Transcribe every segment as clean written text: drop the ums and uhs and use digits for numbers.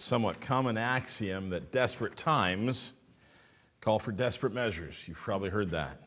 somewhat common axiom that desperate times call for desperate measures. You've probably heard that.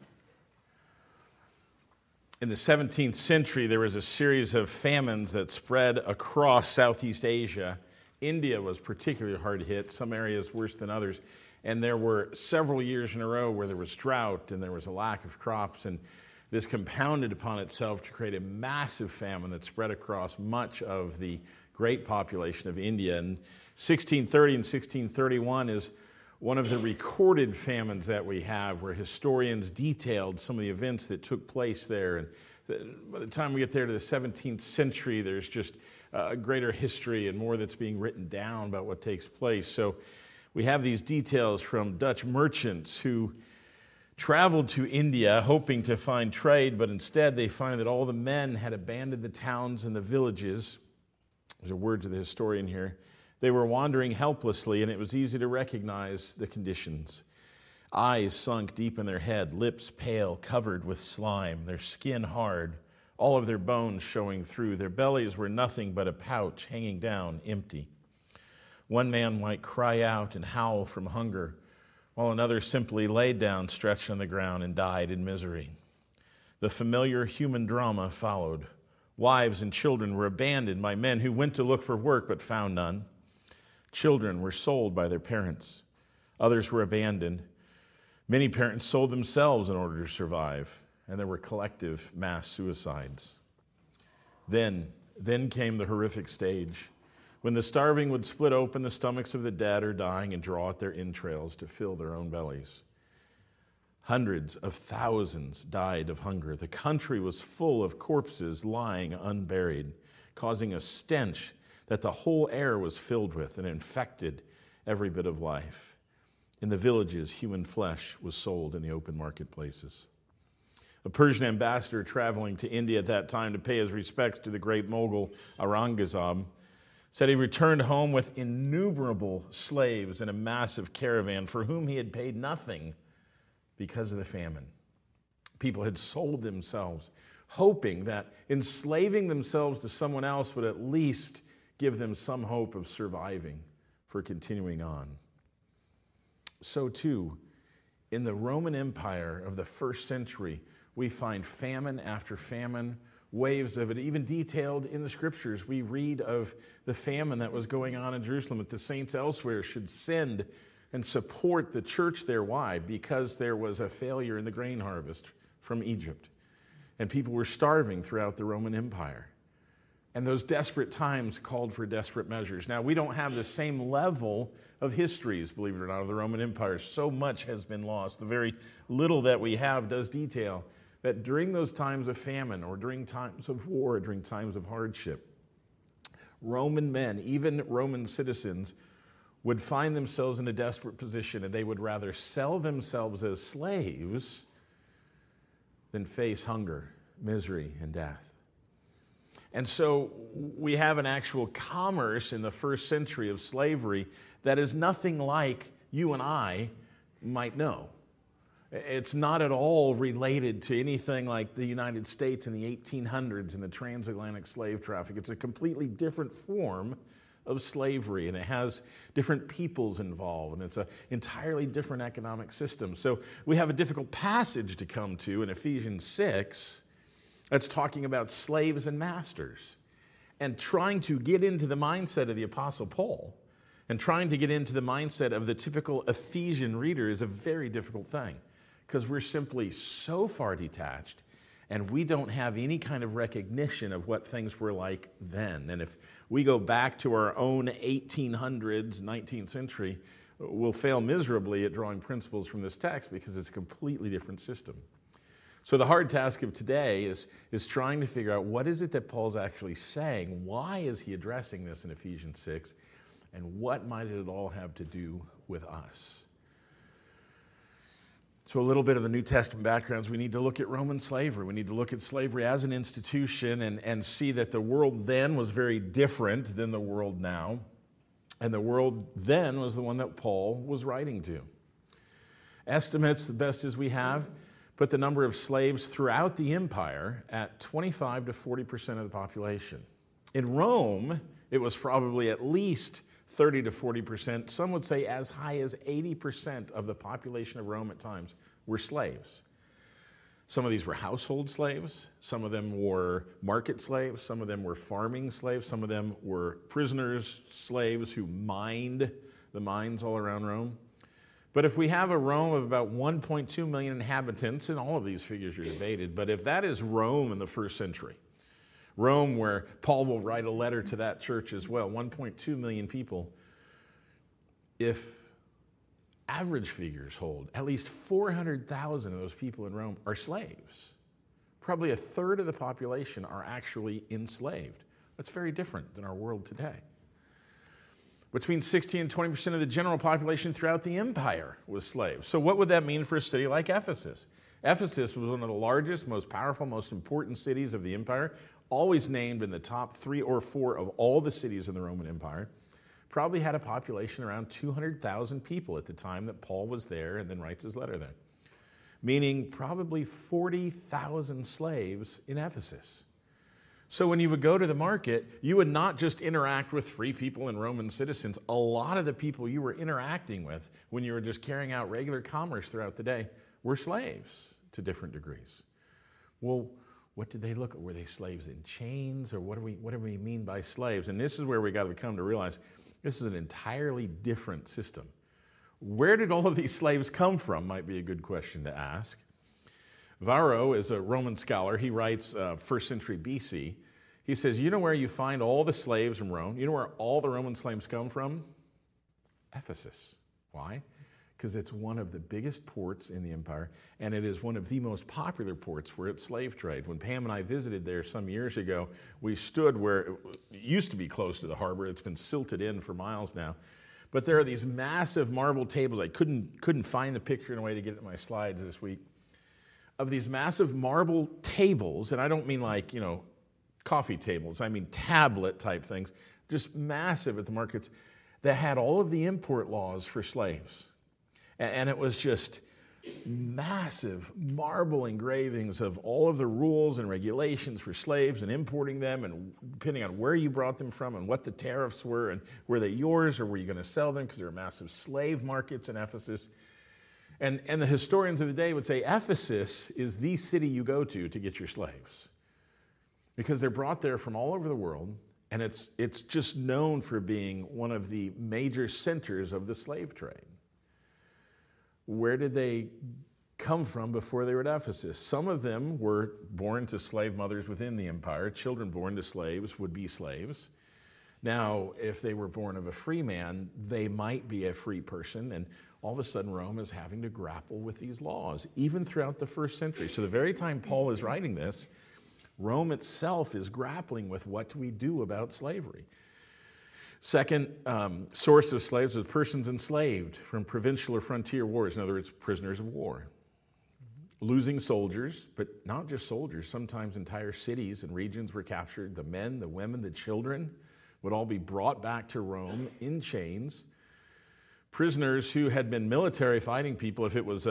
In the 17th century, there was a series of famines that spread across Southeast Asia. India was particularly hard hit, some areas worse than others. And there were several years in a row where there was drought and there was a lack of crops. And this compounded upon itself to create a massive famine that spread across much of the great population of India. And 1630 and 1631 is one of the recorded famines that we have, where historians detailed some of the events that took place there. And by the time we get there to the 17th century, there's just a greater history and more that's being written down about what takes place. So we have these details from Dutch merchants who traveled to India hoping to find trade, but instead they find that all the men had abandoned the towns and the villages. Those are words of the historian here. They were wandering helplessly, and it was easy to recognize the conditions. Eyes sunk deep in their head, lips pale, covered with slime, their skin hard, all of their bones showing through. Their bellies were nothing but a pouch hanging down, empty. One man might cry out and howl from hunger, while another simply laid down, stretched on the ground, and died in misery. The familiar human drama followed. Wives and children were abandoned by men who went to look for work but found none. Children were sold by their parents. Others were abandoned. Many parents sold themselves in order to survive, and there were collective mass suicides. Then came the horrific stage, when the starving would split open the stomachs of the dead or dying and draw at their entrails to fill their own bellies. Hundreds of thousands died of hunger. The country was full of corpses lying unburied, causing a stench that the whole air was filled with and infected every bit of life. In the villages, human flesh was sold in the open marketplaces. A Persian ambassador traveling to India at that time to pay his respects to the great Mughal Aurangzeb said he returned home with innumerable slaves in a massive caravan for whom he had paid nothing because of the famine. People had sold themselves, hoping that enslaving themselves to someone else would at least give them some hope of surviving for continuing on. So too, in the Roman Empire of the first century, we find famine after famine, waves of it, even detailed in the scriptures. We read of the famine that was going on in Jerusalem, that the saints elsewhere should send and support the church there. Why? Because there was a failure in the grain harvest from Egypt, and people were starving throughout the Roman Empire. And those desperate times called for desperate measures. Now, we don't have the same level of histories, believe it or not, of the Roman Empire. So much has been lost. The very little that we have does detail that during those times of famine, or during times of war, during times of hardship, Roman men, even Roman citizens, would find themselves in a desperate position, and they would rather sell themselves as slaves than face hunger, misery, and death. And so we have an actual commerce in the first century of slavery that is nothing like you and I might know. It's not at all related to anything like the United States in the 1800s and the transatlantic slave traffic. It's a completely different form of slavery, and it has different peoples involved, and it's an entirely different economic system. So we have a difficult passage to come to in Ephesians 6 that's talking about slaves and masters, and trying to get into the mindset of the Apostle Paul and trying to get into the mindset of the typical Ephesian reader is a very difficult thing, because we're simply so far detached and we don't have any kind of recognition of what things were like then. And if we go back to our own 1800s, 19th century, we'll fail miserably at drawing principles from this text because it's a completely different system. So the hard task of today is trying to figure out what is it that Paul's actually saying? Why is he addressing this in Ephesians 6? And what might it all have to do with us? So a little bit of the New Testament backgrounds. We need to look at Roman slavery. We need to look at slavery as an institution and see that the world then was very different than the world now. And the world then was the one that Paul was writing to. Estimates, the best as we have, put the number of slaves throughout the empire at 25 to 40% of the population. In Rome, it was probably at least 30 to 40%. Some would say as high as 80% of the population of Rome at times were slaves. Some of these were household slaves. Some of them were market slaves. Some of them were farming slaves. Some of them were prisoners, slaves who mined the mines all around Rome. But if we have a Rome of about 1.2 million inhabitants, and all of these figures are debated, but if that is Rome in the first century, Rome where Paul will write a letter to that church as well, 1.2 million people, if average figures hold, at least 400,000 of those people in Rome are slaves. Probably a third of the population are actually enslaved. That's very different than our world today. Between 60 and 20% of the general population throughout the empire was slaves. So what would that mean for a city like Ephesus? Ephesus was one of the largest, most powerful, most important cities of the empire, always named in the top 3 or 4 of all the cities in the Roman Empire. Probably had a population around 200,000 people at the time that Paul was there and then writes his letter there. Meaning probably 40,000 slaves in Ephesus. So when you would go to the market, you would not just interact with free people and Roman citizens. A lot of the people you were interacting with when you were just carrying out regular commerce throughout the day were slaves to different degrees. Well, what did they look at? Were they slaves in chains, or what do we mean by slaves? And this is where we got to come to realize this is an entirely different system. Where did all of these slaves come from might be a good question to ask. Varro is a Roman scholar. He writes 1st century BC. He says, you know where you find all the slaves from Rome? You know where all the Roman slaves come from? Ephesus. Why? Because it's one of the biggest ports in the empire, and it is one of the most popular ports for its slave trade. When Pam and I visited there some years ago, we stood where it used to be close to the harbor. It's been silted in for miles now. But there are these massive marble tables. I couldn't find the picture in a way to get it in my slides this week, of these massive marble tables, and I don't mean like, coffee tables. I mean tablet type things, just massive at the markets, that had all of the import laws for slaves. And it was just massive marble engravings of all of the rules and regulations for slaves and importing them, and depending on where you brought them from and what the tariffs were, and were they yours or were you going to sell them, because there were massive slave markets in Ephesus. And the historians of the day would say Ephesus is the city you go to get your slaves, because they're brought there from all over the world, and it's just known for being one of the major centers of the slave trade. Where did they come from before they were at Ephesus? Some of them were born to slave mothers within the empire. Children born to slaves would be slaves. Now, if they were born of a free man, they might be a free person, and all of a sudden Rome is having to grapple with these laws, even throughout the first century. So the very time Paul is writing this, Rome itself is grappling with what do we do about slavery. Second source of slaves was persons enslaved from provincial or frontier wars, in other words, prisoners of war. Losing soldiers, but not just soldiers, sometimes entire cities and regions were captured. The men, the women, the children would all be brought back to Rome in chains. Prisoners who had been military fighting people, if it was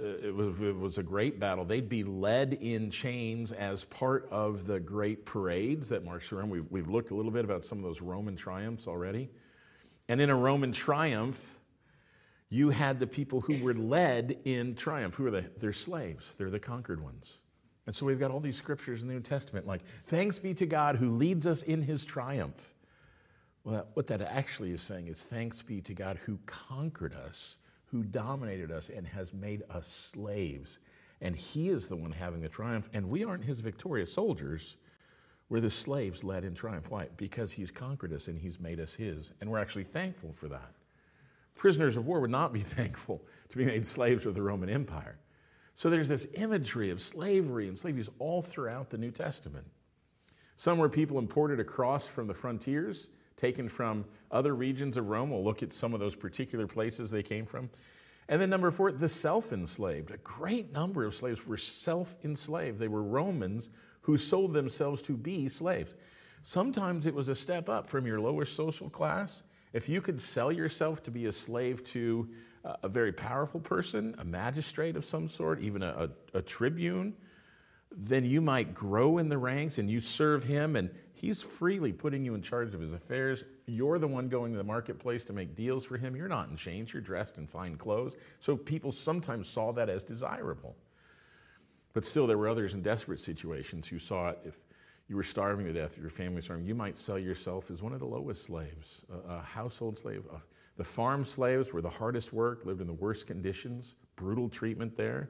a great battle, they'd be led in chains as part of the great parades that marched around. We've looked a little bit about some of those Roman triumphs already. And in a Roman triumph, you had the people who were led in triumph. Who are they? They're slaves. They're the conquered ones. And so we've got all these scriptures in the New Testament like, thanks be to God who leads us in his triumph. Well, what that actually is saying is thanks be to God who conquered us, who dominated us, and has made us slaves. And he is the one having the triumph, and we aren't his victorious soldiers. We're the slaves led in triumph. Why? Because he's conquered us and he's made us his, and we're actually thankful for that. Prisoners of war would not be thankful to be made slaves of the Roman Empire. So there's this imagery of slavery and slavery all throughout the New Testament. Some were people imported across from the frontiers, taken from other regions of Rome. We'll look at some of those particular places they came from. And then number 4, the self-enslaved. A great number of slaves were self-enslaved. They were Romans who sold themselves to be slaves. Sometimes it was a step up from your lower social class. If you could sell yourself to be a slave to a very powerful person, a magistrate of some sort, even a tribune, then you might grow in the ranks and you serve him, and he's freely putting you in charge of his affairs. You're the one going to the marketplace to make deals for him. You're not in chains. You're dressed in fine clothes. So people sometimes saw that as desirable. But still, there were others in desperate situations who saw it. If you were starving to death, your family was starving, you might sell yourself as one of the lowest slaves, a household slave. The farm slaves were the hardest work, lived in the worst conditions, brutal treatment there.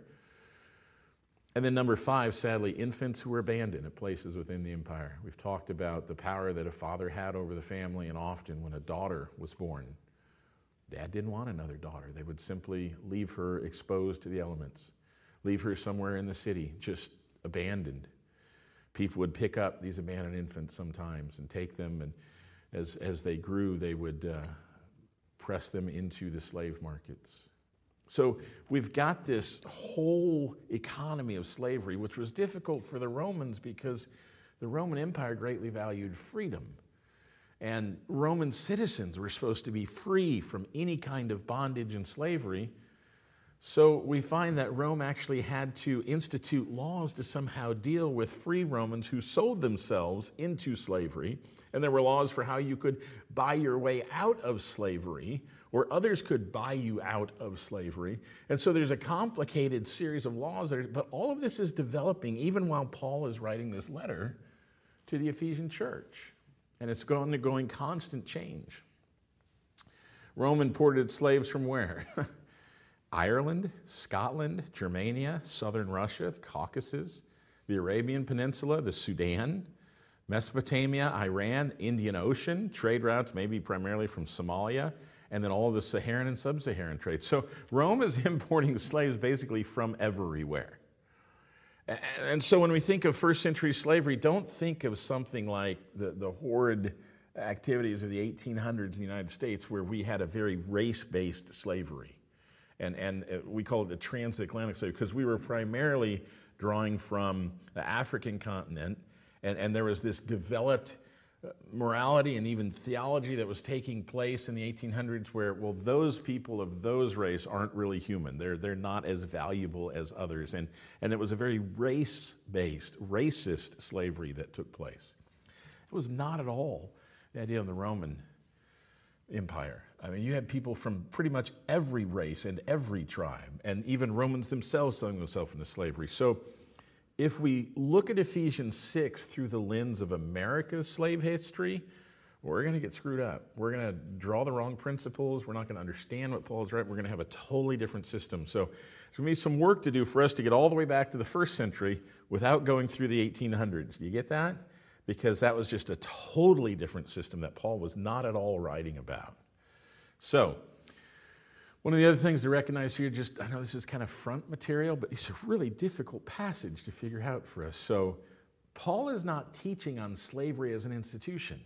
And then number 5, sadly, infants who were abandoned at places within the empire. We've talked about the power that a father had over the family, and often when a daughter was born, dad didn't want another daughter. They would simply leave her exposed to the elements, leave her somewhere in the city, just abandoned. People would pick up these abandoned infants sometimes and take them, and as they grew, they would press them into the slave markets. So we've got this whole economy of slavery, which was difficult for the Romans because the Roman Empire greatly valued freedom. And Roman citizens were supposed to be free from any kind of bondage and slavery. So we find that Rome actually had to institute laws to somehow deal with free Romans who sold themselves into slavery. And there were laws for how you could buy your way out of slavery, or others could buy you out of slavery. And so there's a complicated series of laws there, but all of this is developing even while Paul is writing this letter to the Ephesian church. And it's undergoing constant change. Rome imported slaves from where? Ireland, Scotland, Germania, southern Russia, the Caucasus, the Arabian Peninsula, the Sudan, Mesopotamia, Iran, Indian Ocean, trade routes maybe primarily from Somalia, and then all of the Saharan and sub-Saharan trade. So Rome is importing slaves basically from everywhere. And so when we think of first century slavery, don't think of something like the horrid activities of the 1800s in the United States where we had a very race-based slavery. And we call it the transatlantic slave because we were primarily drawing from the African continent, and there was this developed morality and even theology that was taking place in the 1800s where, well, those people of those race aren't really human. They're not as valuable as others. And it was a very race-based, racist slavery that took place. It was not at all the idea of the Roman Empire. I mean, you had people from pretty much every race and every tribe, and even Romans themselves selling themselves into slavery. So if we look at Ephesians 6 through the lens of America's slave history, we're going to get screwed up. We're going to draw the wrong principles. We're not going to understand what Paul's right. We're going to have a totally different system. So there's going to be some work to do for us to get all the way back to the first century without going through the 1800s. Do you get that? Because that was just a totally different system that Paul was not at all writing about. So one of the other things to recognize here, I know this is kind of front material, but it's a really difficult passage to figure out for us. So Paul is not teaching on slavery as an institution.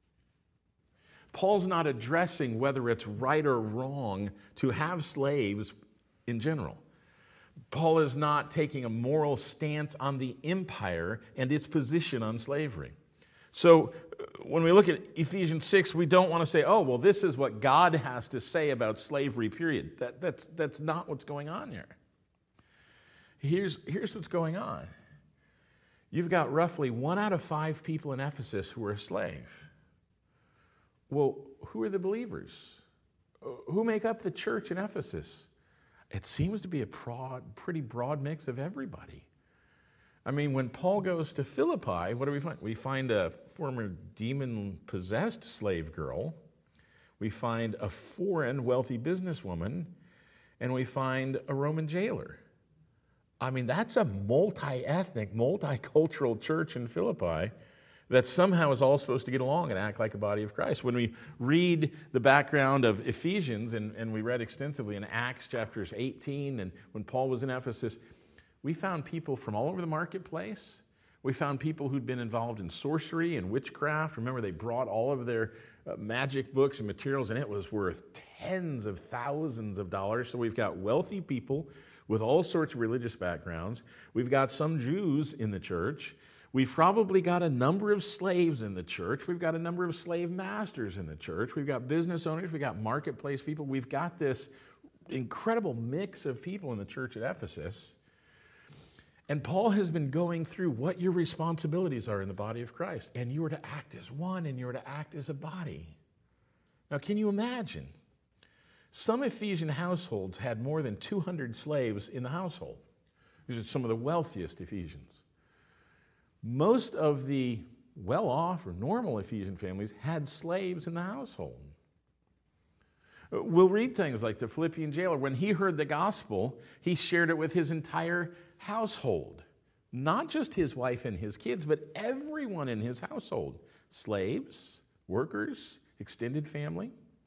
Paul's not addressing whether it's right or wrong to have slaves in general. Paul is not taking a moral stance on the empire and its position on slavery. So when we look at Ephesians 6, we don't want to say, oh, well, this is what God has to say about slavery, period. That's not what's going on here. Here's what's going on. You've got roughly 1 out of 5 people in Ephesus who are a slave. Well, who are the believers? Who make up the church in Ephesus? It seems to be a pretty broad mix of everybody. I mean, when Paul goes to Philippi, what do we find? We find a former demon-possessed slave girl. We find a foreign wealthy businesswoman. And we find a Roman jailer. I mean, that's a multi-ethnic, multicultural church in Philippi that somehow is all supposed to get along and act like a body of Christ. When we read the background of Ephesians, and we read extensively in Acts chapters 18, and when Paul was in Ephesus, we found people from all over the marketplace. We found people who'd been involved in sorcery and witchcraft. Remember, they brought all of their magic books and materials, and it was worth tens of thousands of dollars. So we've got wealthy people with all sorts of religious backgrounds. We've got some Jews in the church. We've probably got a number of slaves in the church. We've got a number of slave masters in the church. We've got business owners. We've got marketplace people. We've got this incredible mix of people in the church at Ephesus. And Paul has been going through what your responsibilities are in the body of Christ. And you are to act as one, and you are to act as a body. Now, can you imagine? Some Ephesian households had more than 200 slaves in the household. These are some of the wealthiest Ephesians. Most of the well-off or normal Ephesian families had slaves in the household. We'll read things like the Philippian jailer. When he heard the gospel, he shared it with his entire household. Not just his wife and his kids, but everyone in his household. Slaves, workers, extended family.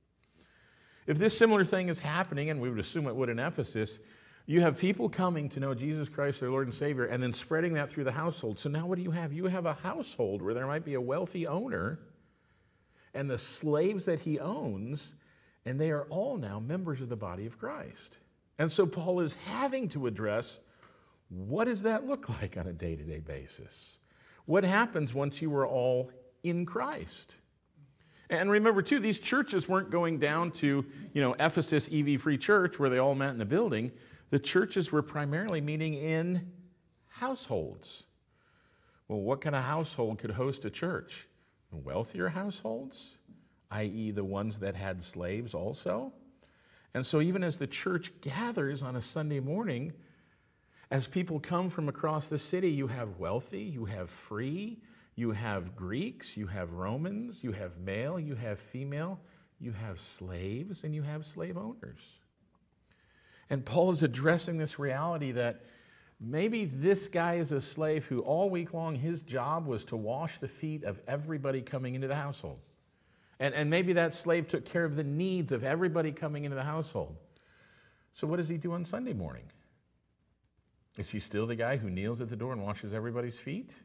If this similar thing is happening, and we would assume it would in Ephesus, you have people coming to know Jesus Christ, their Lord and Savior, and then spreading that through the household. So now what do you have? You have a household where there might be a wealthy owner and the slaves that he owns, and they are all now members of the body of Christ. And so Paul is having to address, what does that look like on a day-to-day basis? What happens once you are all in Christ? And remember, too, these churches weren't going down to, Ephesus EV Free Church where they all met in a building. The churches were primarily meeting in households. Well, what kind of household could host a church? Wealthier households, i.e. the ones that had slaves also. And so even as the church gathers on a Sunday morning, as people come from across the city, you have wealthy, you have free, you have Greeks, you have Romans, you have male, you have female, you have slaves, and you have slave owners. And Paul is addressing this reality that maybe this guy is a slave who all week long his job was to wash the feet of everybody coming into the household. And maybe that slave took care of the needs of everybody coming into the household. So what does he do on Sunday morning? Is he still the guy who kneels at the door and washes everybody's feet?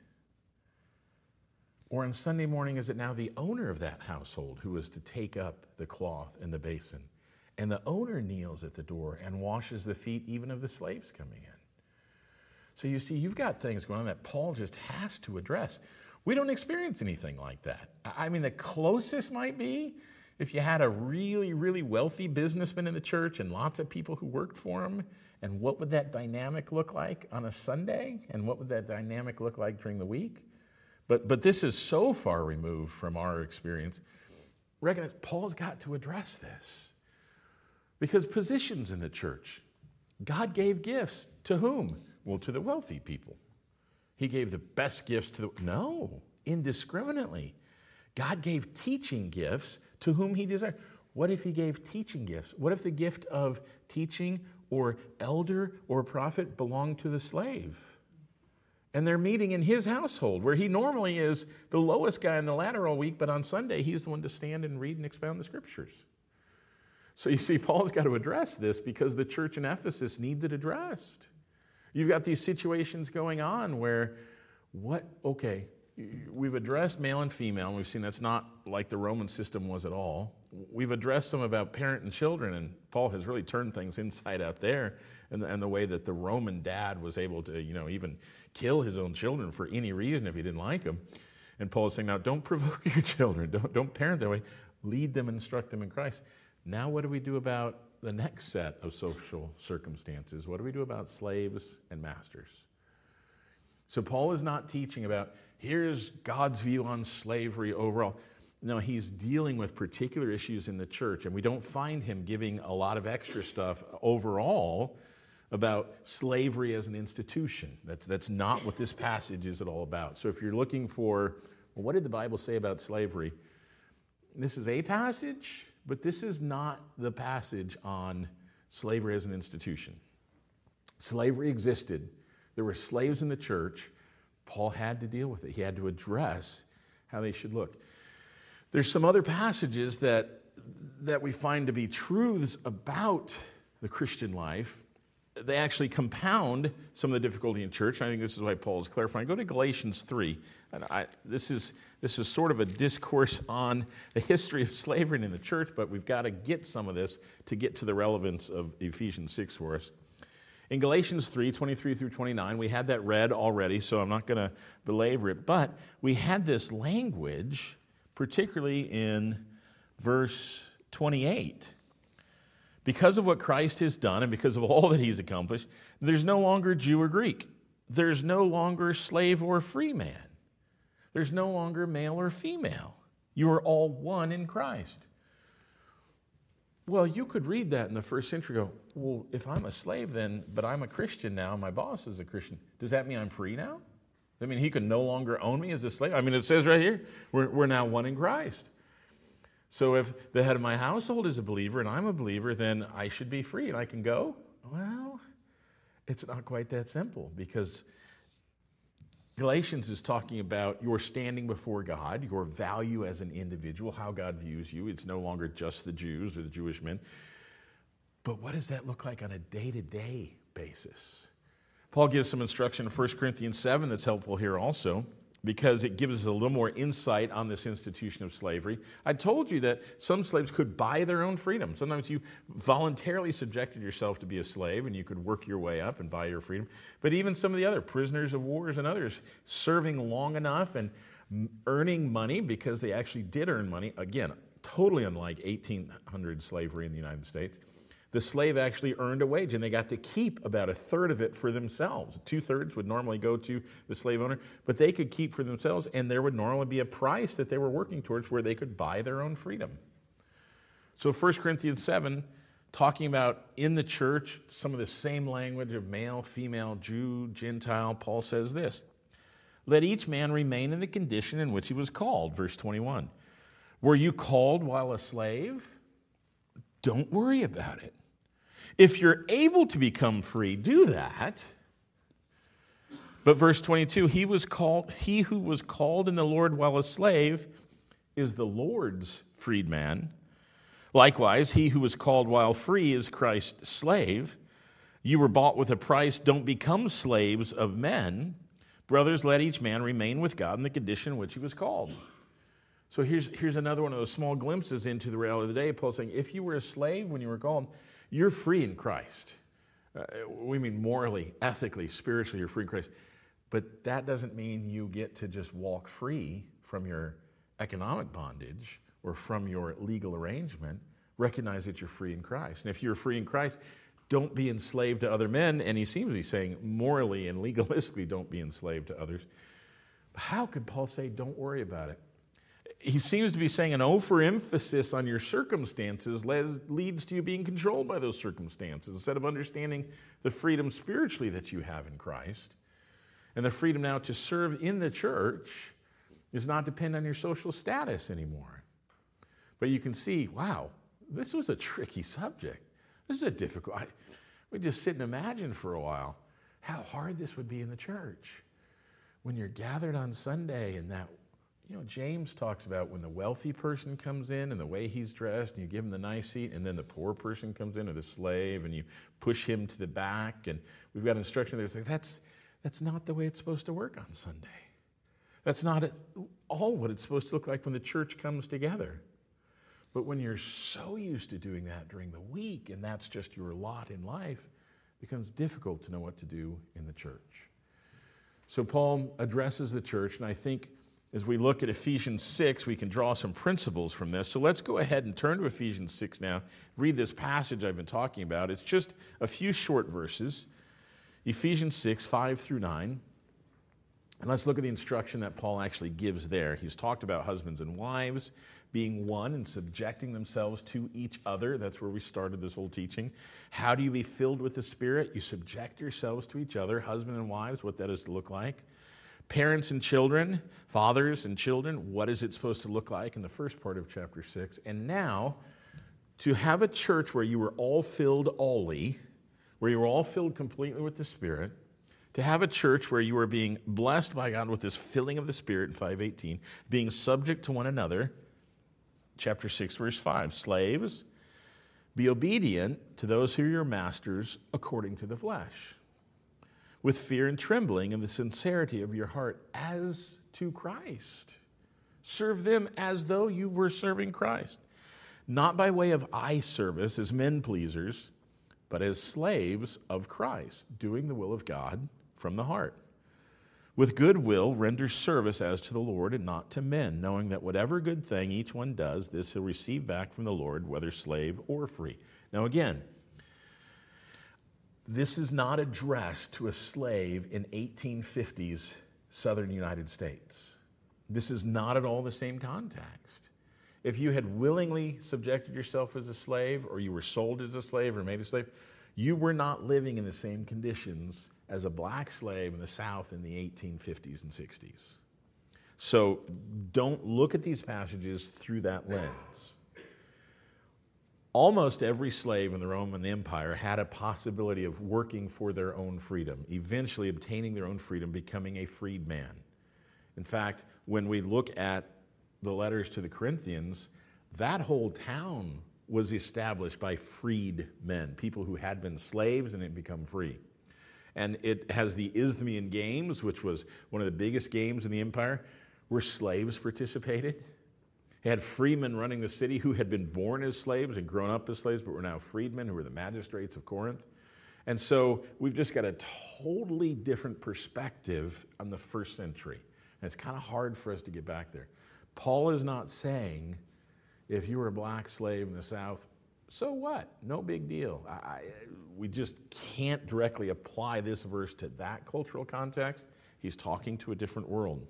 Or on Sunday morning, is it now the owner of that household who is to take up the cloth and the basin? And the owner kneels at the door and washes the feet even of the slaves coming in. So you see, you've got things going on that Paul just has to address. We don't experience anything like that. I mean, the closest might be if you had a really, really wealthy businessman in the church and lots of people who worked for him. And what would that dynamic look like on a Sunday? And what would that dynamic look like during the week? But this is so far removed from our experience. Recognize Paul's got to address this. Because positions in the church, God gave gifts to whom? Well, to the wealthy people. He gave the best gifts to no, indiscriminately. God gave teaching gifts to whom he desired. What if he gave teaching gifts? What if the gift of teaching or elder or prophet belonged to the slave? And they're meeting in his household, where he normally is the lowest guy in the ladder all week, but on Sunday, he's the one to stand and read and expound the scriptures. So you see, Paul's got to address this because the church in Ephesus needs it addressed. You've got these situations going on where, we've addressed male and female, and we've seen that's not like the Roman system was at all. We've addressed some about parent and children, and Paul has really turned things inside out there, and the way that the Roman dad was able to, even kill his own children for any reason if he didn't like them. And Paul is saying, now don't provoke your children, don't parent that way, lead them, instruct them in Christ. Now what do we do about the next set of social circumstances? What do we do about slaves and masters? So Paul is not teaching about, here's God's view on slavery overall. No, he's dealing with particular issues in the church, and we don't find him giving a lot of extra stuff overall about slavery as an institution. That's not what this passage is at all about. So if you're looking for, what did the Bible say about slavery? This is a passage, but this is not the passage on slavery as an institution. Slavery existed. There were slaves in the church. Paul had to deal with it. He had to address how they should look. There's some other passages that we find to be truths about the Christian life. They actually compound some of the difficulty in church. I think this is why Paul is clarifying. Go to Galatians 3. And this is sort of a discourse on the history of slavery in the church, but we've got to get some of this to get to the relevance of Ephesians 6 for us. In Galatians 3, 23 through 29, we had that read already, so I'm not going to belabor it, but we had this language, particularly in verse 28. Because of what Christ has done and because of all that he's accomplished, there's no longer Jew or Greek. there's no longer slave or free man. There's no longer male or female. You are all one in Christ. Well, you could read that in the first century and go, well, if I'm a slave then, but I'm a Christian now, my boss is a Christian, does that mean I'm free now? I mean, he could no longer own me as a slave? I mean, it says right here, we're now one in Christ. So if the head of my household is a believer and I'm a believer, then I should be free and I can go? Well, it's not quite that simple, because Galatians is talking about your standing before God, your value as an individual, how God views you. It's no longer just the Jews or the Jewish men. But what does that look like on a day-to-day basis? Paul gives some instruction in 1 Corinthians 7 that's helpful here also, because it gives us a little more insight on this institution of slavery. I told you that some slaves could buy their own freedom. Sometimes you voluntarily subjected yourself to be a slave, and you could work your way up and buy your freedom. But even some of the other prisoners of wars and others, serving long enough and earning money, because they actually did earn money, again, totally unlike 1800 slavery in the United States, the slave actually earned a wage, and they got to keep about a third of it for themselves. 2/3 would normally go to the slave owner, but they could keep for themselves, and there would normally be a price that they were working towards where they could buy their own freedom. So 1 Corinthians 7, talking about in the church, some of the same language of male, female, Jew, Gentile, Paul says this: let each man remain in the condition in which he was called. Verse 21. Were you called while a slave? Don't worry about it. If you're able to become free, do that. But verse 22, he who was called in the Lord while a slave is the Lord's freedman. Likewise, he who was called while free is Christ's slave. You were bought with a price. Don't become slaves of men. Brothers, let each man remain with God in the condition in which he was called. So here's another one of those small glimpses into the reality of the day. Paul's saying, if you were a slave when you were called, you're free in Christ. We mean morally, ethically, spiritually, you're free in Christ. But that doesn't mean you get to just walk free from your economic bondage or from your legal arrangement. Recognize that you're free in Christ. And if you're free in Christ, don't be enslaved to other men. And he seems to be saying morally and legalistically, don't be enslaved to others. But how could Paul say, don't worry about it? He seems to be saying an overemphasis on your circumstances leads to you being controlled by those circumstances, instead of understanding the freedom spiritually that you have in Christ. And the freedom now to serve in the church is not dependent on your social status anymore. But you can see, wow, this was a tricky subject. This is a difficult. We just sit and imagine for a while how hard this would be in the church. When you're gathered on Sunday and that, James talks about when the wealthy person comes in and the way he's dressed, and you give him the nice seat, and then the poor person comes in, or the slave, and you push him to the back. And we've got instruction there. It's like, that's not the way it's supposed to work on Sunday. That's not at all what it's supposed to look like when the church comes together. But when you're so used to doing that during the week, and that's just your lot in life, it becomes difficult to know what to do in the church. So Paul addresses the church, and I think as we look at Ephesians 6, we can draw some principles from this. So let's go ahead and turn to Ephesians 6 now. Read this passage I've been talking about. It's just a few short verses. Ephesians 6, 5 through 9. And let's look at the instruction that Paul actually gives there. He's talked about husbands and wives being one and subjecting themselves to each other. That's where we started this whole teaching. How do you be filled with the Spirit? You subject yourselves to each other, husband and wives, what that is to look like. Parents and children, fathers and children, what is it supposed to look like in the first part of chapter 6? And now, to have a church where you were all filled ally, where you were all filled completely with the Spirit, to have a church where you are being blessed by God with this filling of the Spirit in 5:18, being subject to one another, chapter 6, verse 5, slaves, be obedient to those who are your masters according to the flesh, with fear and trembling and the sincerity of your heart as to Christ. Serve them as though you were serving Christ, not by way of eye service as men pleasers, but as slaves of Christ, doing the will of God from the heart. With good will, render service as to the Lord and not to men, knowing that whatever good thing each one does, this he'll receive back from the Lord, whether slave or free. Now again, This is not addressed to a slave in 1850s southern United States. This is not at all the same context. If you had willingly subjected yourself as a slave, or you were sold as a slave or made a slave, you were not living in the same conditions as a black slave in the South in the 1850s and 60s. So don't look at these passages through that lens. Almost every slave in the Roman Empire had a possibility of working for their own freedom, eventually obtaining their own freedom, becoming a freedman. In fact, when we look at the letters to the Corinthians, that whole town was established by freed men, people who had been slaves and had become free. And it has the Isthmian Games, which was one of the biggest games in the empire, where slaves participated. It had freemen running the city who had been born as slaves and grown up as slaves, but were now freedmen who were the magistrates of Corinth. And so we've just got a totally different perspective on the first century. And it's kind of hard for us to get back there. Paul is not saying, if you were a black slave in the South, so what? No big deal. We just can't directly apply this verse to that cultural context. He's talking to a different world.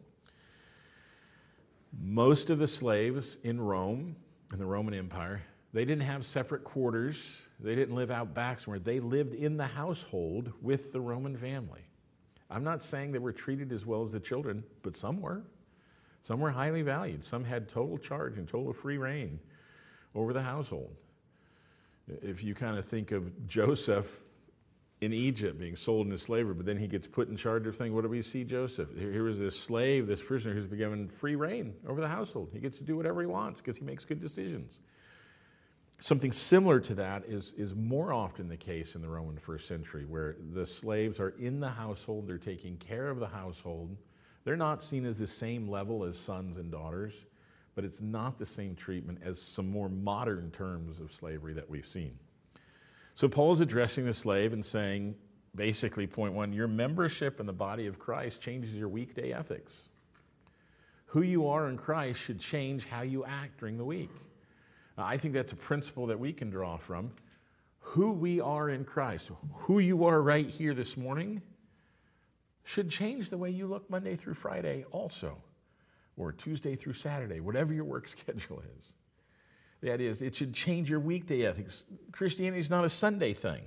Most of the slaves in Rome, in the Roman Empire, they didn't have separate quarters. They didn't live out back somewhere. They lived in the household with the Roman family. I'm not saying they were treated as well as the children, but some were. Some were highly valued. Some had total charge and total free reign over the household. If you kind of think of Joseph in Egypt being sold into slavery, but then he gets put in charge of things, what do we see Joseph? Here was this slave, this prisoner who's been given free reign over the household. He gets to do whatever he wants because he makes good decisions. Something similar to that is more often the case in the Roman first century, where the slaves are in the household, they're taking care of the household. They're not seen as the same level as sons and daughters, but it's not the same treatment as some more modern terms of slavery that we've seen. So Paul is addressing the slave and saying, basically, point one, your membership in the body of Christ changes your weekday ethics. Who you are in Christ should change how you act during the week. I think that's a principle that we can draw from. Who we are in Christ, who you are right here this morning, should change the way you look Monday through Friday also, or Tuesday through Saturday, whatever your work schedule is. That is, it should change your weekday ethics. Christianity is not a Sunday thing.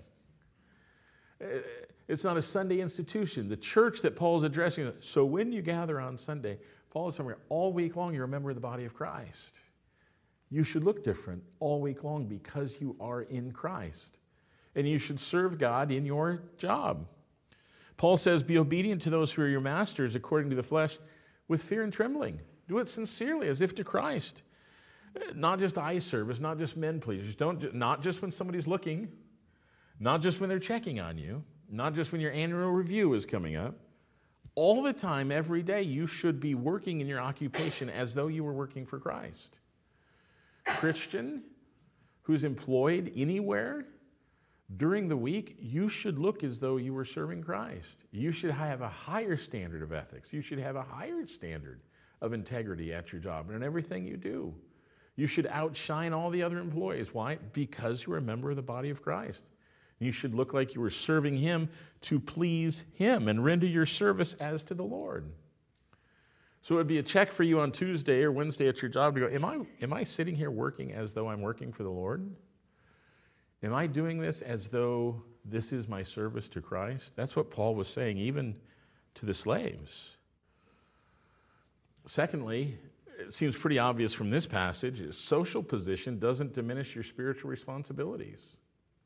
It's not a Sunday institution. The church that Paul is addressing, so when you gather on Sunday, Paul is saying all week long you're a member of the body of Christ. You should look different all week long because you are in Christ. And you should serve God in your job. Paul says, be obedient to those who are your masters according to the flesh with fear and trembling. Do it sincerely as if to Christ. Not just eye service, not just men pleasers. Not just when somebody's looking, not just when they're checking on you, not just when your annual review is coming up. All the time, every day, you should be working in your occupation as though you were working for Christ. Christian who's employed anywhere, during the week, you should look as though you were serving Christ. You should have a higher standard of ethics. You should have a higher standard of integrity at your job and in everything you do. You should outshine all the other employees. Why? Because you're a member of the body of Christ. You should look like you were serving Him to please Him and render your service as to the Lord. So it would be a check for you on Tuesday or Wednesday at your job to go, am I sitting here working as though I'm working for the Lord? Am I doing this as though this is my service to Christ? That's what Paul was saying, even to the slaves. Secondly, it seems pretty obvious from this passage, is social position doesn't diminish your spiritual responsibilities.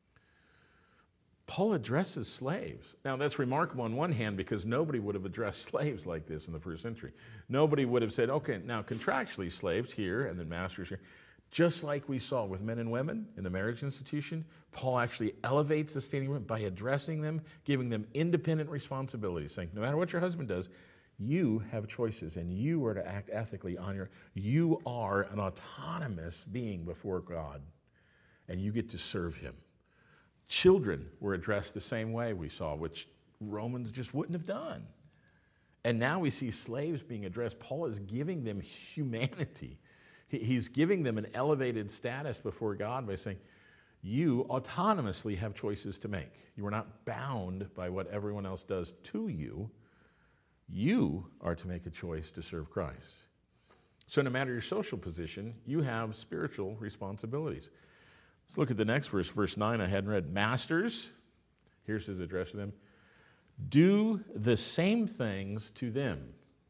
Paul addresses slaves. Now, that's remarkable on one hand because nobody would have addressed slaves like this in the first century. Nobody would have said, okay, now contractually slaves here and then masters here. Just like we saw with men and women in the marriage institution, Paul actually elevates the standing of women by addressing them, giving them independent responsibilities, saying, no matter what your husband does, you have choices and you are to act ethically on you are an autonomous being before God and you get to serve Him. Children were addressed the same way we saw, which Romans just wouldn't have done. And now we see slaves being addressed. Paul is giving them humanity. He's giving them an elevated status before God by saying, You autonomously have choices to make. You are not bound by what everyone else does to you. You are to make a choice to serve Christ. So no matter your social position, you have spiritual responsibilities. Let's look at the next verse, verse 9. I hadn't read. Masters, here's his address to them, do the same things to them.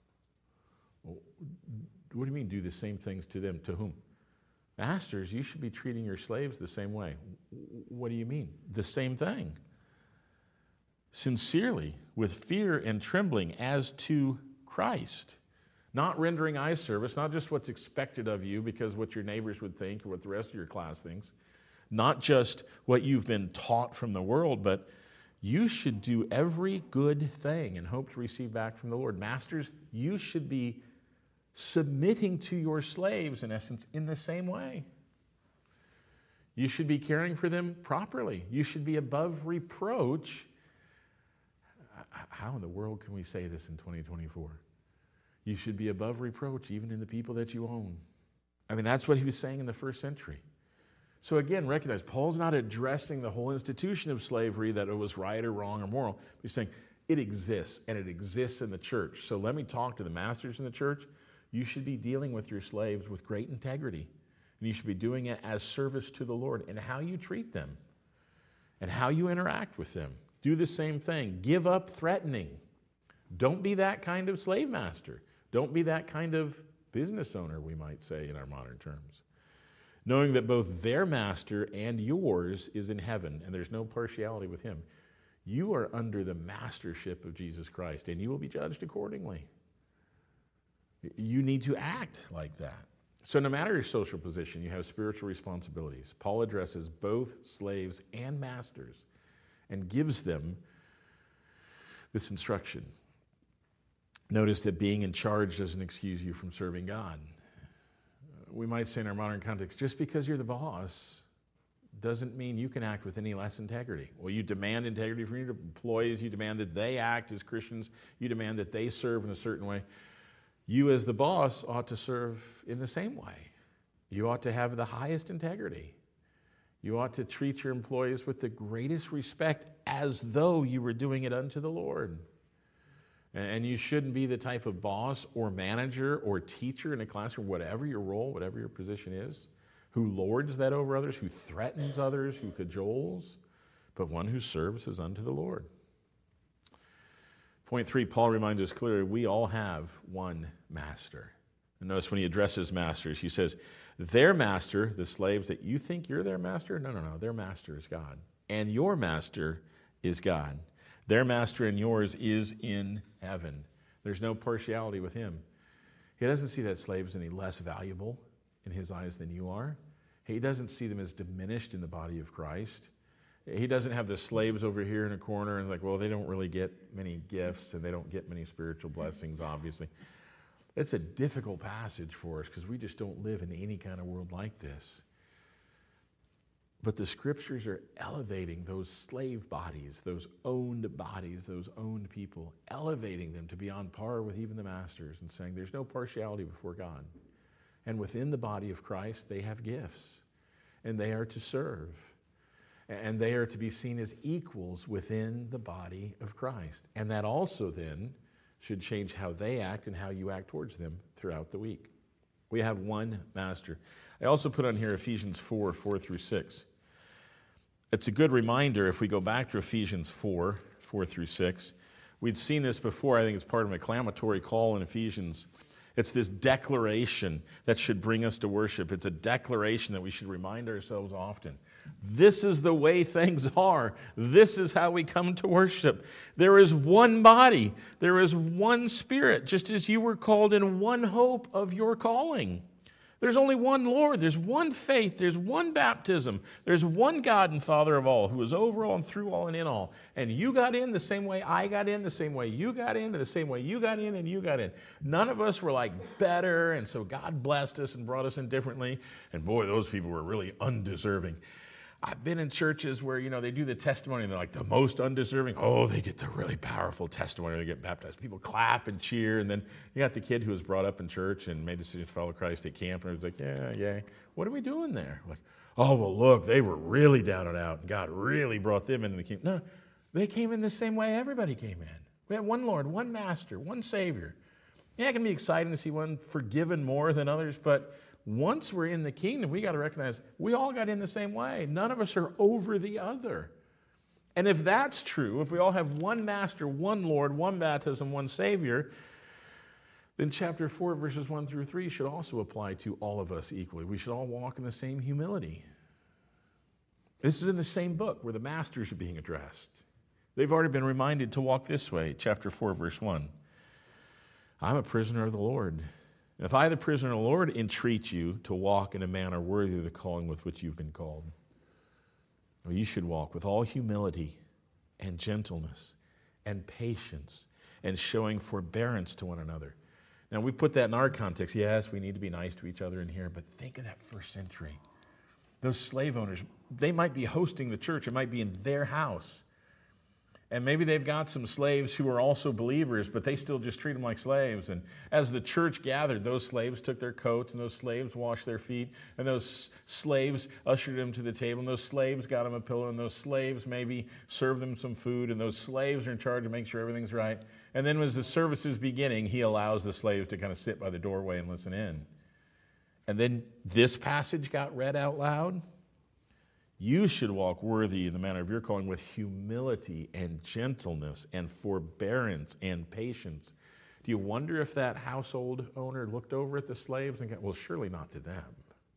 What do you mean do the same things to them? To whom? Masters, you should be treating your slaves the same way. What do you mean? The same thing. Sincerely, with fear and trembling as to Christ. Not rendering eye service, not just what's expected of you because what your neighbors would think or what the rest of your class thinks. Not just what you've been taught from the world, but you should do every good thing and hope to receive back from the Lord. Masters, you should be submitting to your slaves, in essence, in the same way. You should be caring for them properly. You should be above reproach. How in the world can we say this in 2024? You should be above reproach even in the people that you own. I mean, that's what he was saying in the first century. So again, recognize, Paul's not addressing the whole institution of slavery, that it was right or wrong or moral. He's saying it exists, and it exists in the church. So let me talk to the masters in the church. You should be dealing with your slaves with great integrity. And you should be doing it as service to the Lord in how you treat them and how you interact with them. Do the same thing. Give up threatening. Don't be that kind of slave master. Don't be that kind of business owner, we might say in our modern terms. Knowing that both their master and yours is in heaven, and there's no partiality with him. You are under the mastership of Jesus Christ, and you will be judged accordingly. You need to act like that. So no matter your social position, you have spiritual responsibilities. Paul addresses both slaves and masters and gives them this instruction. Notice that being in charge doesn't excuse you from serving God. We might say in our modern context, just because you're the boss doesn't mean you can act with any less integrity. Well, you demand integrity from your employees. You demand that they act as Christians. You demand that they serve in a certain way. You as the boss ought to serve in the same way. You ought to have the highest integrity. You ought to treat your employees with the greatest respect as though you were doing it unto the Lord. And you shouldn't be the type of boss or manager or teacher in a classroom, whatever your role, whatever your position is, who lords that over others, who threatens others, who cajoles, but one who serves as unto the Lord. Point 3, Paul reminds us clearly, we all have one master. And notice when he addresses masters, he says, their master, the slaves that you think you're their master, no, their master is God. And your master is God. Their master and yours is in heaven. There's no partiality with him. He doesn't see that slave as any less valuable in his eyes than you are. He doesn't see them as diminished in the body of Christ. He doesn't have the slaves over here in a corner and like, well, they don't really get many gifts and they don't get many spiritual blessings, obviously. It's a difficult passage for us because we just don't live in any kind of world like this. But the scriptures are elevating those slave bodies, those owned people, elevating them to be on par with even the masters and saying there's no partiality before God. And within the body of Christ, they have gifts, and they are to serve, and they are to be seen as equals within the body of Christ. And that also then should change how they act and how you act towards them throughout the week. We have one master. I also put on here Ephesians 4 through 6. It's a good reminder if we go back to Ephesians 4 through 6. We'd seen this before. I think it's part of an acclamatory call in Ephesians. It's this declaration that should bring us to worship. It's a declaration that we should remind ourselves often. This is the way things are. This is how we come to worship. There is one body. There is one Spirit, just as you were called in one hope of your calling. There's only one Lord. There's one faith. There's one baptism. There's one God and Father of all, who is over all and through all and in all. And you got in the same way I got in, the same way you got in, the same way you got in and you got in. None of us were like better, and so God blessed us and brought us in differently. And boy, those people were really undeserving. I've been in churches where, they do the testimony and they're like the most undeserving. Oh, they get the really powerful testimony. They get baptized. People clap and cheer. And then you got the kid who was brought up in church and made the decision to follow Christ at camp. And was like, yeah. What are we doing there? Like, oh, well, look, they were really down and out, and God really brought them into the kingdom. No, they came in the same way everybody came in. We had one Lord, one Master, one Savior. Yeah, it can be exciting to see one forgiven more than others, but once we're in the kingdom, we got to recognize we all got in the same way. None of us are over the other. And if that's true, if we all have one Master, one Lord, one baptism, one Savior, then chapter 4, verses 1 through 3 should also apply to all of us equally. We should all walk in the same humility. This is in the same book where the masters are being addressed. They've already been reminded to walk this way. Chapter 4, verse 1. I'm a prisoner of the Lord. If I, the prisoner of the Lord, entreat you to walk in a manner worthy of the calling with which you've been called, well, you should walk with all humility and gentleness and patience and showing forbearance to one another. Now, we put that in our context. Yes, we need to be nice to each other in here, but think of that first century. Those slave owners, they might be hosting the church. It might be in their house. And maybe they've got some slaves who are also believers, but they still just treat them like slaves. And as the church gathered, those slaves took their coats, and those slaves washed their feet, and those slaves ushered them to the table, and those slaves got them a pillow, and those slaves maybe served them some food, and those slaves are in charge of making sure everything's right. And then as the service is beginning, he allows the slaves to kind of sit by the doorway and listen in. And then this passage got read out loud. You should walk worthy in the manner of your calling with humility and gentleness and forbearance and patience. Do you wonder if that household owner looked over at the slaves and got, well, surely not to them.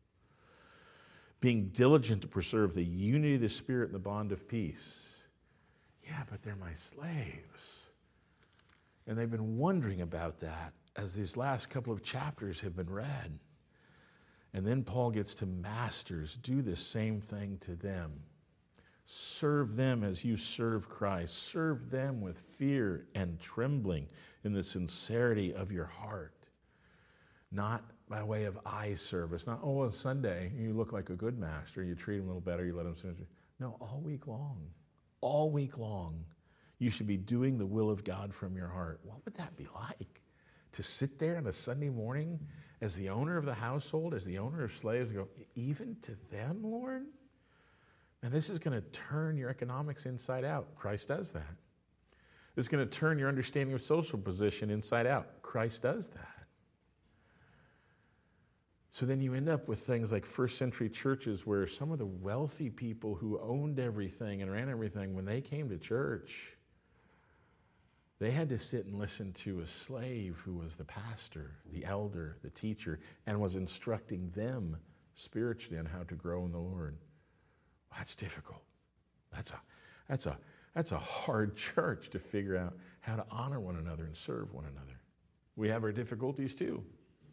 Being diligent to preserve the unity of the Spirit and the bond of peace. Yeah, but they're my slaves. And they've been wondering about that as these last couple of chapters have been read. And then Paul gets to masters. Do the same thing to them. Serve them as you serve Christ. Serve them with fear and trembling in the sincerity of your heart. Not by way of eye service. Not, oh, on Sunday, you look like a good master. You treat them a little better. You let them serve. No, all week long. All week long. You should be doing the will of God from your heart. What would that be like? To sit there on a Sunday morning as the owner of the household, as the owner of slaves, go, even to them, Lord? And this is going to turn your economics inside out. Christ does that. It's going to turn your understanding of social position inside out. Christ does that. So then you end up with things like first century churches where some of the wealthy people who owned everything and ran everything, when they came to church, they had to sit and listen to a slave who was the pastor, the elder, the teacher, and was instructing them spiritually on how to grow in the Lord. Well, that's difficult. That's a hard church to figure out how to honor one another and serve one another. We have our difficulties too.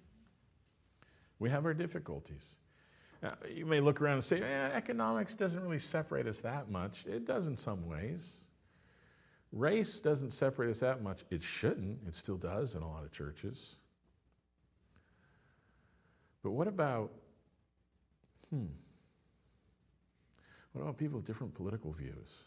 We have our difficulties. Now, you may look around and say, economics doesn't really separate us that much. It does in some ways. Race doesn't separate us that much. It shouldn't. It still does in a lot of churches. But what about people with different political views?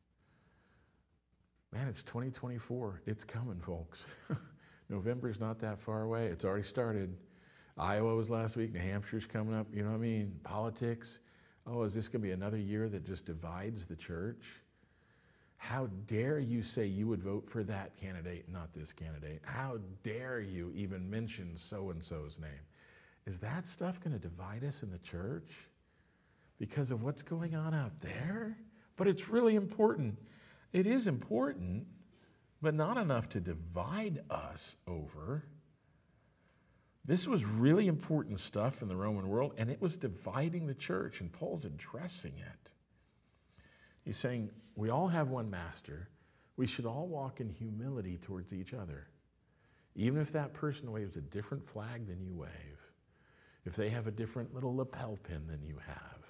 Man, it's 2024. It's coming, folks. November's not that far away. It's already started. Iowa was last week. New Hampshire's coming up. You know what I mean? Politics. Oh, is this going to be another year that just divides the church? How dare you say you would vote for that candidate, not this candidate? How dare you even mention so-and-so's name? Is that stuff going to divide us in the church because of what's going on out there? But it's really important. It is important, but not enough to divide us over. This was really important stuff in the Roman world, and it was dividing the church, and Paul's addressing it. He's saying, we all have one master. We should all walk in humility towards each other. Even if that person waves a different flag than you wave, if they have a different little lapel pin than you have,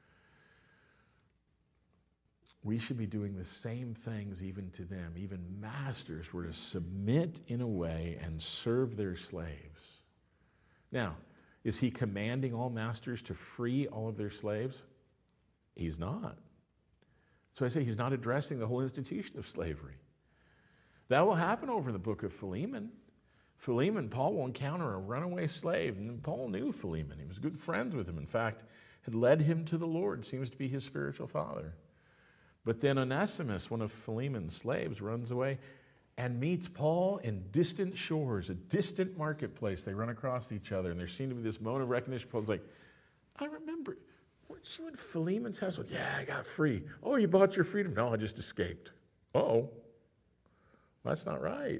we should be doing the same things even to them. Even masters were to submit in a way and serve their slaves. Now, is he commanding all masters to free all of their slaves? He's not. So I say he's not addressing the whole institution of slavery. That will happen over in the book of Philemon. Philemon, Paul will encounter a runaway slave, and Paul knew Philemon. He was good friends with him. In fact, had led him to the Lord, seems to be his spiritual father. But then Onesimus, one of Philemon's slaves, runs away and meets Paul in distant shores, a distant marketplace. They run across each other, and there seemed to be this moment of recognition. Paul's like, I remember, weren't you in Philemon's house? Well, yeah, I got free. Oh, you bought your freedom? No, I just escaped. Uh-oh. That's not right.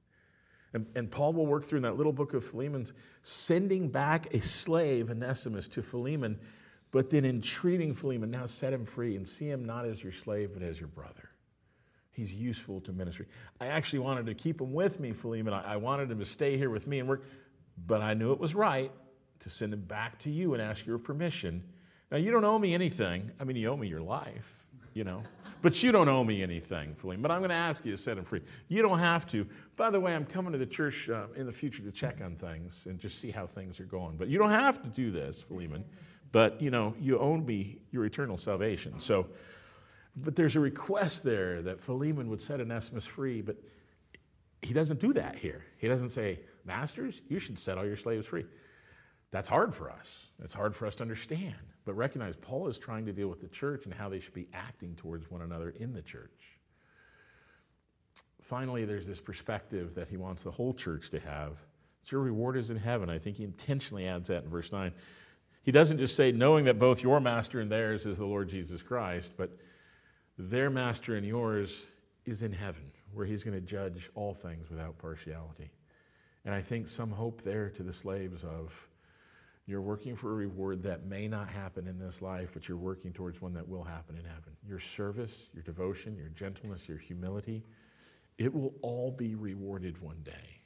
And Paul will work through in that little book of Philemon, sending back a slave, Onesimus, to Philemon, but then entreating Philemon, now set him free and see him not as your slave, but as your brother. He's useful to ministry. I actually wanted to keep him with me, Philemon. I wanted him to stay here with me and work, but I knew it was right to send him back to you and ask your permission. Now, you don't owe me anything. I mean, you owe me your life, but you don't owe me anything, Philemon. But I'm going to ask you to set him free. You don't have to. By the way, I'm coming to the church in the future to check on things and just see how things are going. But you don't have to do this, Philemon. But, you owe me your eternal salvation. But there's a request there that Philemon would set Onesimus free, but he doesn't do that here. He doesn't say, masters, you should set all your slaves free. That's hard for us. It's hard for us to understand. But recognize Paul is trying to deal with the church and how they should be acting towards one another in the church. Finally, there's this perspective that he wants the whole church to have. It's your reward is in heaven. I think he intentionally adds that in verse 9. He doesn't just say, knowing that both your master and theirs is the Lord Jesus Christ, but their master and yours is in heaven, where he's going to judge all things without partiality. And I think some hope there to the slaves of, you're working for a reward that may not happen in this life, but you're working towards one that will happen in heaven. Your service, your devotion, your gentleness, your humility, it will all be rewarded one day.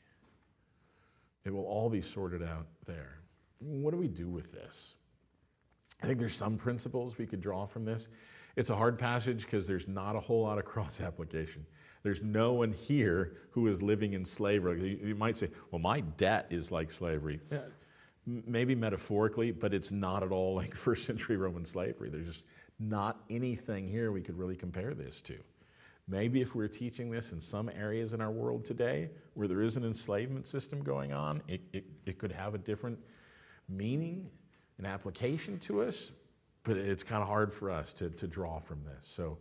It will all be sorted out there. What do we do with this? I think there's some principles we could draw from this. It's a hard passage because there's not a whole lot of cross-application. There's no one here who is living in slavery. You might say, well, my debt is like slavery. Yeah, maybe metaphorically, but it's not at all like first century Roman slavery. There's just not anything here we could really compare this to. Maybe if we're teaching this in some areas in our world today where there is an enslavement system going on, it could have a different meaning and application to us, but it's kind of hard for us to draw from this. So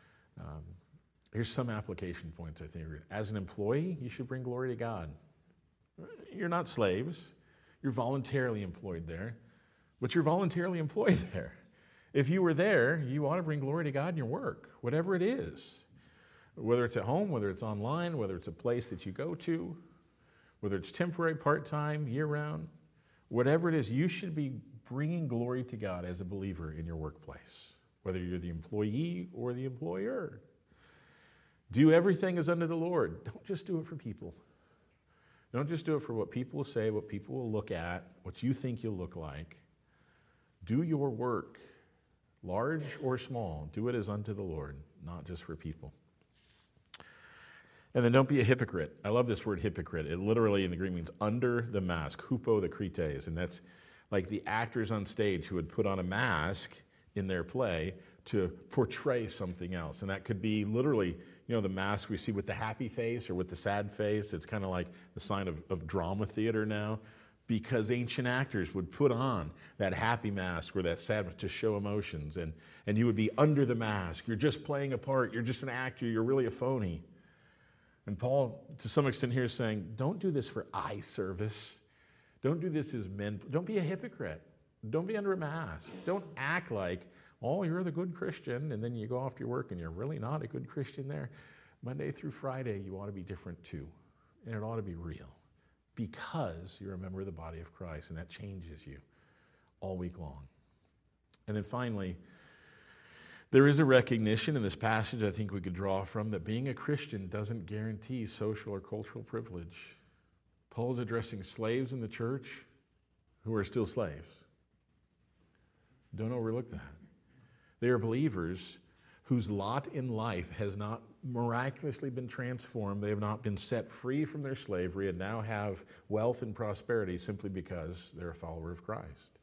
here's some application points, I think. As an employee, you should bring glory to God. You're not slaves. You're voluntarily employed there, but you're voluntarily employed there. If you were there, you ought to bring glory to God in your work, whatever it is. Whether it's at home, whether it's online, whether it's a place that you go to, whether it's temporary, part-time, year-round, whatever it is, you should be bringing glory to God as a believer in your workplace, whether you're the employee or the employer. Do everything as unto the Lord. Don't just do it for people. Don't just do it for what people will say, what people will look at, what you think you'll look like. Do your work, large or small. Do it as unto the Lord, not just for people. And then don't be a hypocrite. I love this word hypocrite. It literally in the Greek means under the mask, hupo the krites, and that's like the actors on stage who would put on a mask in their play to portray something else. And that could be literally, the mask we see with the happy face or with the sad face. It's kind of like the sign of drama theater now, because ancient actors would put on that happy mask or that sad mask to show emotions. And you would be under the mask. You're just playing a part. You're just an actor. You're really a phony. And Paul, to some extent here, is saying, don't do this for eye service. Don't do this as men. Don't be a hypocrite. Don't be under a mask. Don't act like, oh, you're the good Christian, and then you go off to your work and you're really not a good Christian there. Monday through Friday, you ought to be different too. And it ought to be real because you're a member of the body of Christ, and that changes you all week long. And then finally, there is a recognition in this passage I think we could draw from that being a Christian doesn't guarantee social or cultural privilege. Paul's addressing slaves in the church who are still slaves. Don't overlook that. They are believers whose lot in life has not miraculously been transformed. They have not been set free from their slavery and now have wealth and prosperity simply because they're a follower of Christ.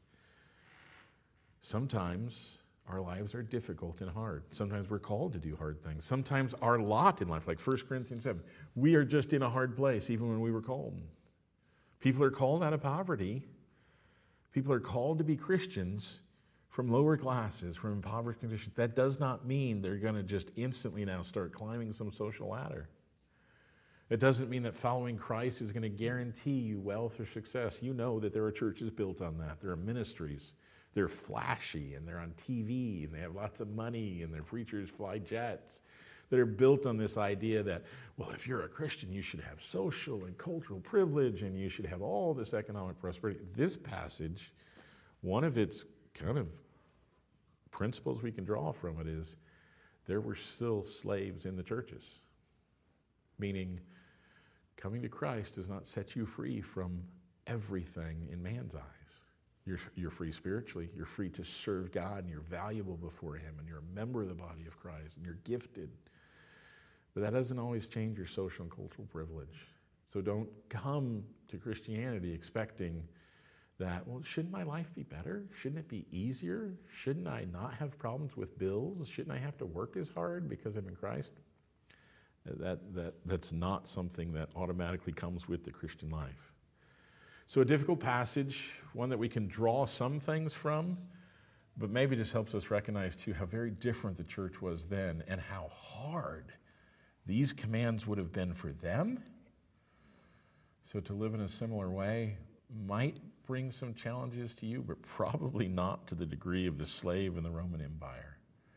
Sometimes our lives are difficult and hard. Sometimes we're called to do hard things. Sometimes our lot in life, like 1 Corinthians 7, we are just in a hard place even when we were called. People are called out of poverty. People are called to be Christians from lower classes, from impoverished conditions, that does not mean they're going to just instantly now start climbing some social ladder. It doesn't mean that following Christ is going to guarantee you wealth or success. You know that there are churches built on that. There are ministries. They're flashy, and they're on TV, and they have lots of money, and their preachers fly jets that are built on this idea that, well, if you're a Christian, you should have social and cultural privilege, and you should have all this economic prosperity. This passage, one of its kind of principles we can draw from it is there were still slaves in the churches, meaning coming to Christ does not set you free from everything in man's eyes. You're free spiritually. You're free to serve God, and you're valuable before Him, and you're a member of the body of Christ, and you're gifted. But that doesn't always change your social and cultural privilege. So don't come to Christianity expecting that, well, shouldn't my life be better? Shouldn't it be easier? Shouldn't I not have problems with bills? Shouldn't I have to work as hard because I'm in Christ? That's not something that automatically comes with the Christian life. So a difficult passage, one that we can draw some things from, but maybe just helps us recognize too how very different the church was then and how hard these commands would have been for them. So to live in a similar way might bring some challenges to you, but probably not to the degree of the slave in the Roman Empire.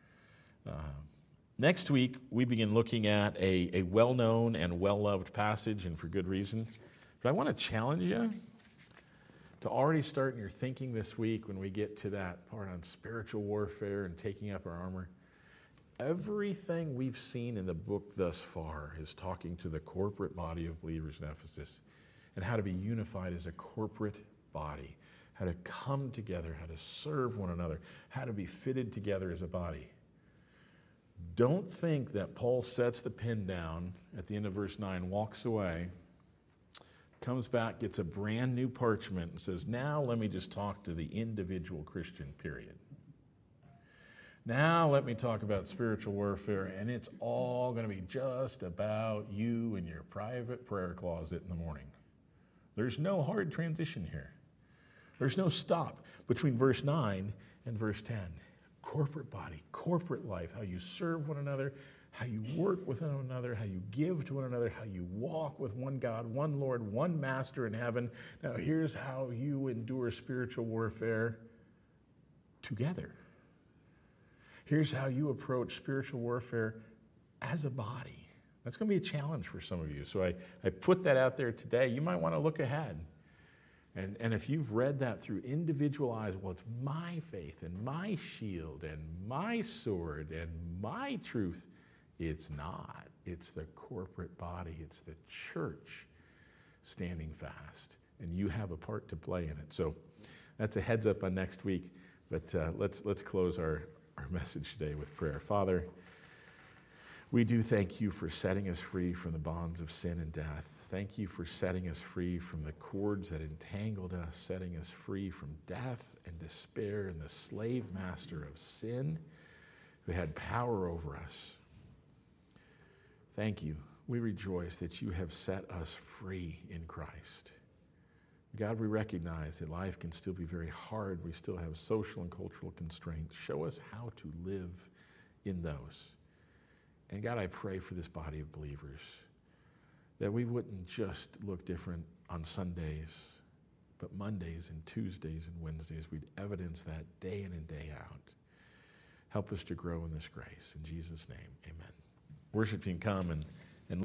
Next week, we begin looking at a well-known and well-loved passage, and for good reason. But I want to challenge you to already start in your thinking this week when we get to that part on spiritual warfare and taking up our armor. Everything we've seen in the book thus far is talking to the corporate body of believers in Ephesus and how to be unified as a corporate body, how to come together, how to serve one another, how to be fitted together as a body. Don't think that Paul sets the pen down at the end of verse 9, walks away, comes back, gets a brand new parchment, and says, now let me just talk to the individual Christian, period. Now let me talk about spiritual warfare, and it's all going to be just about you and your private prayer closet in the morning. There's no hard transition here. There's no stop between verse 9 and verse 10. Corporate body, corporate life, how you serve one another, how you work with one another, how you give to one another, how you walk with one God, one Lord, one Master in heaven. Now here's how you endure spiritual warfare together. Here's how you approach spiritual warfare as a body. That's going to be a challenge for some of you. So I put that out there today. You might want to look ahead. And if you've read that through individual eyes, well, it's my faith and my shield and my sword and my truth. It's not. It's the corporate body. It's the church standing fast. And you have a part to play in it. So that's a heads up on next week. But let's close our message today with prayer. Father, we do thank you for setting us free from the bonds of sin and death. Thank you for setting us free from the cords that entangled us, setting us free from death and despair and the slave master of sin who had power over us. Thank you. We rejoice that you have set us free in Christ. God, we recognize that life can still be very hard. We still have social and cultural constraints. Show us how to live in those. And God, I pray for this body of believers that we wouldn't just look different on Sundays, but Mondays and Tuesdays and Wednesdays. We'd evidence that day in and day out. Help us to grow in this grace. In Jesus' name, amen. Worship team, come and